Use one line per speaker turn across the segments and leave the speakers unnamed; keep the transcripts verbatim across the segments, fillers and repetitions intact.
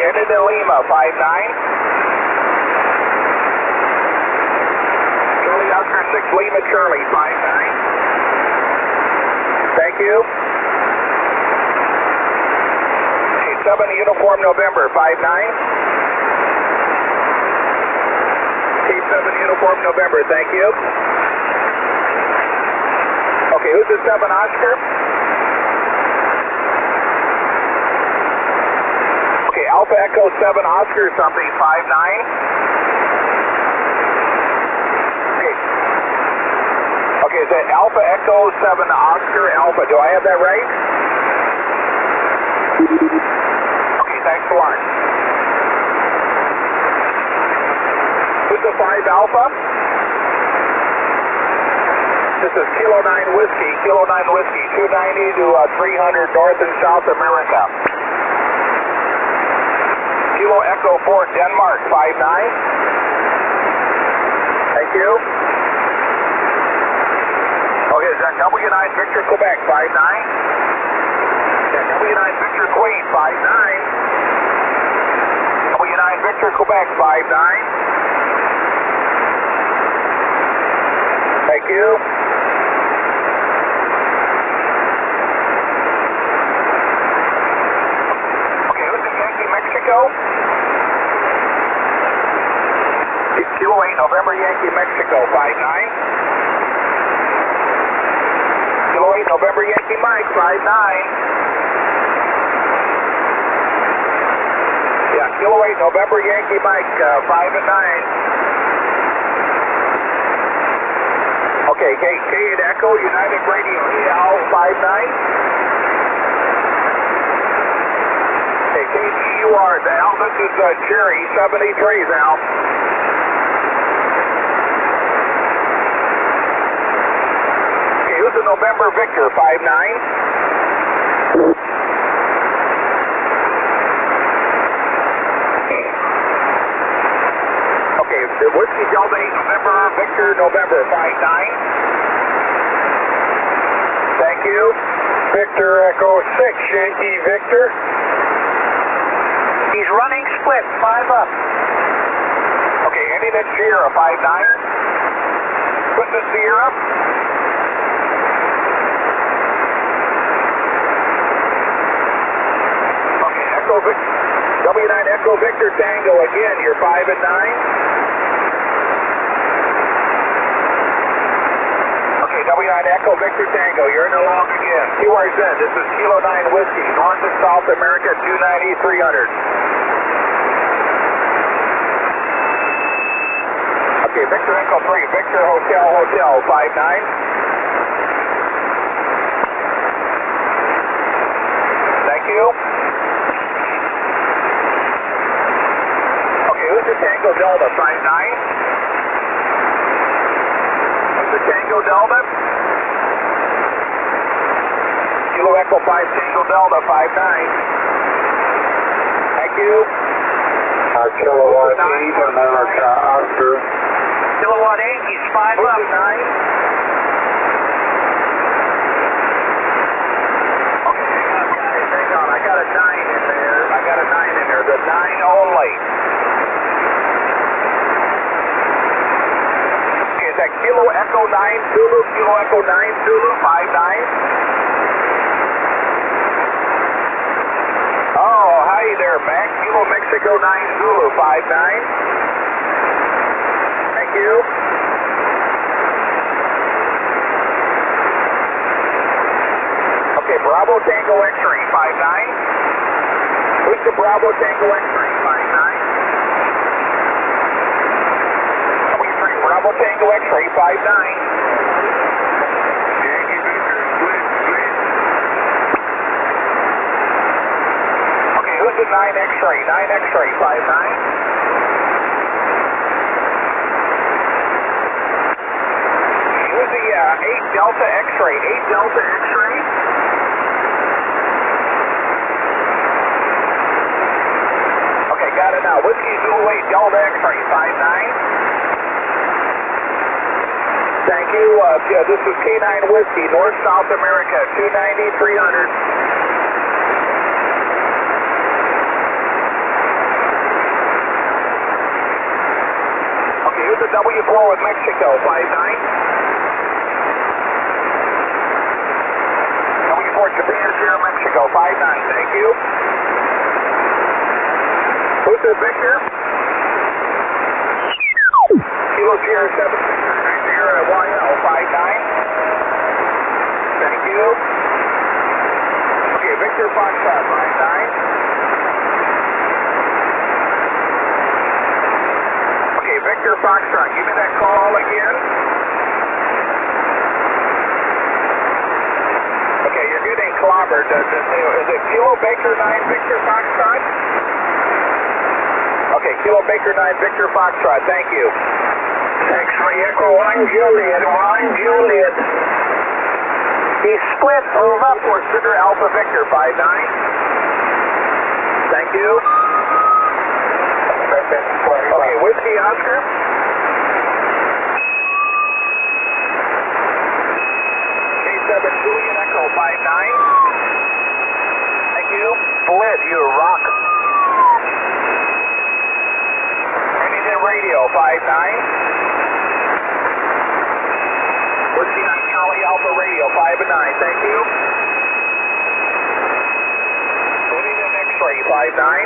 ended in Lima, five nine. Charlie Oscar six, Lima Charlie, five nine. Thank you. Okay, seven Uniform November, five nine. Okay, seven Uniform November, thank you. Okay, who's the seven Oscar? Okay, Alpha Echo seven Oscar something, five nine. Okay. Okay, is that Alpha Echo seven Oscar Alpha? Do I have that right? Okay, thanks a lot. Who's the five Alpha? This is Kilo nine Whiskey, Kilo nine Whiskey, two ninety to uh, three hundred North and South America. Kilo Echo four Denmark, five nine. Thank you. Okay, is that W nine Victor Quebec, five nine? Yeah, W nine Victor Queen, five nine. W nine Victor Quebec, five nine. Thank you. Okay, who's in Yankee, Mexico? Kilo eight November Yankee, Mexico, five nine. Kilo eight November Yankee Mike, five nine. Yeah, Kilo eight November Yankee Mike, uh, five and nine. Okay, K eight Echo, United Radio, E L five nine. Okay, K G U R, Al, this is uh, Jerry, seventy-three, Al. Okay, who's the November Victor, five nine? Okay, the Whiskey Delta eight November Victor, November, five nine. Thank you.
Victor Echo six, Yankee Victor.
He's running split, five up. Okay, ending in Sierra, five nine. Who's the Sierra? Okay, Echo Victor, W nine Echo Victor Tango again, you're five and nine. Okay, W nine Echo Victor Tango, you're in the log again. Q R Z, this is Kilo nine Whiskey, North and South America, two ninety, three hundred. Okay, Victor Echo three, Victor Hotel Hotel, five nine. Thank you. Okay, who's the Tango Delta, five nine? Who's the Tango Delta? Kilo Echo five Tango Delta, five nine. Thank you.
Uh, Kilowatt eight, America Oscar.
Kilowatt eight, he's five up. nine. Okay, hang on, guys, hang on. I got a nine in there. I got a nine in there. The nine only. Okay, is that Kilo Echo nine Zulu? Kilo Echo nine Zulu, five nine. Oh, hi there, Mac. Kilo Mexico nine Zulu, five nine. Thank you. Okay, Bravo Tango X-Ray, five nine. Who's the Bravo Tango X-Ray, five nine? three, Bravo Tango X-Ray, five nine. Okay, who's the nine X-Ray? nine X-Ray, five nine. Who's the uh, eight Delta X-Ray? eight Delta X-Ray? Okay, got it now. Whiskey Zulu eight Delta X-Ray, five nine. Thank you. Uh, yeah, this is K nine Whiskey, North South America, two ninety, three hundred. W four with Mexico, five nine. W four Japan, Sierra, Mexico, five nine, thank you. Who's this, Victor? Kilo Sierra seven, Sierra Y L, five nine. Thank you. Okay, Victor Foxtrot, five nine. Okay, Victor Foxtrot, give me that call again. Okay, you're getting clobbered. Does it, is it Kilo Baker nine Victor Foxtrot? Okay, Kilo Baker nine Victor Foxtrot, thank you.
X-ray Echo one Juliet, one Juliet.
He split, move up for Sugar Alpha Victor, five nine. Thank you. Okay, Whiskey Oscar. K seven Julian Echo, five nine. Thank you. Split, you rock. Anything radio, five nine. Whiskey nine Charlie Alpha Radio, five and nine, thank you. Anything X-ray, five nine.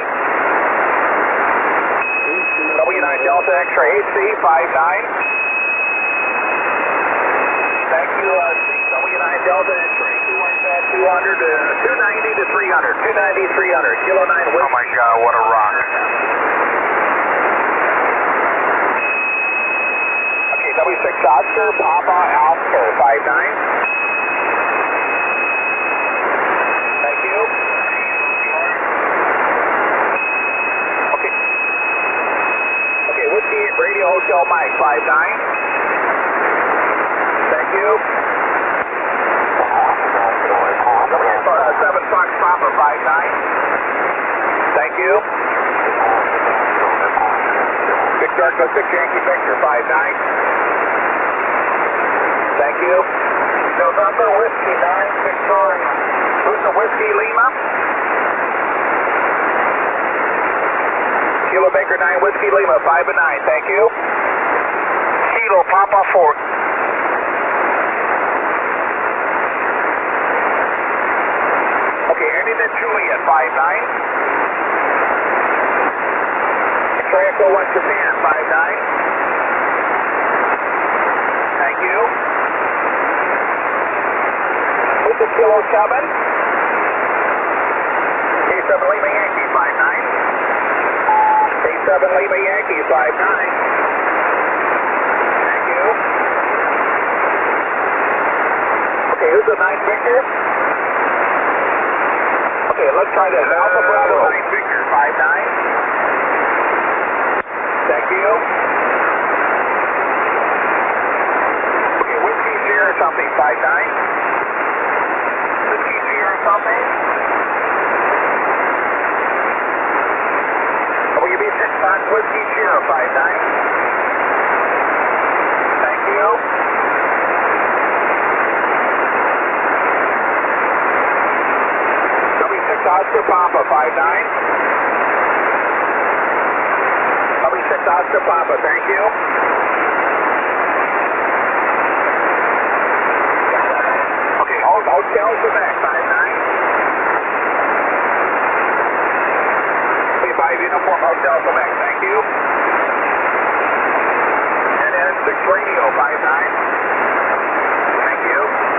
W nine Delta X-ray H C, five nine. Thank you, uh, W nine Delta X-ray, two hundred, uh, two ninety to three hundred, two ninety, three hundred, Kilo nine.
Oh my God, what a rock.
Okay, W six Oscar, Papa Oscar, five nine. Thank you. Okay. Okay, Whiskey Radio Hotel Mike, five nine. Thank you. Uh, seven Fox Papa, five nine. Thank you. Victor Echo six Yankee Victor, five nine. Thank you.
November Whiskey nine Victoria.
Who's the Whiskey Lima? Kilo Baker nine Whiskey Lima, five and nine, thank you.
Kilo Papa four.
Okay, Anderson Juliet, five nine. X-ray Echo one Japan, five nine. Thank you. Who's the Kilo seven? K seven Lima Yankee, five nine. K seven Lima Yankee, five nine. Thank you. Okay, who's the nine Victor? Okay, let's try this. Alpha Bravo nine Victor, five nine. Thank you. Okay, Whiskey Sierra something, five nine. Whiskey Sierra something. W B six Fox Whiskey Sierra, five nine. Thank you. W six Oscar Papa, five nine. W six Oscar Papa, thank you. Okay, Hotel Quebec, five nine. five Uniform Hotel Quebec, thank you. And then six Radio, five nine. Thank you.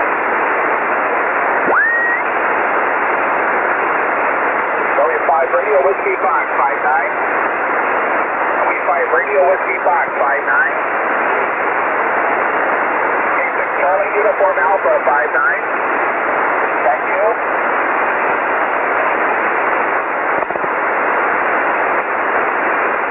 W five Radio Whiskey Fox, five nine. W five Radio Whiskey Fox, five nine. K six Charlie Uniform Alpha, five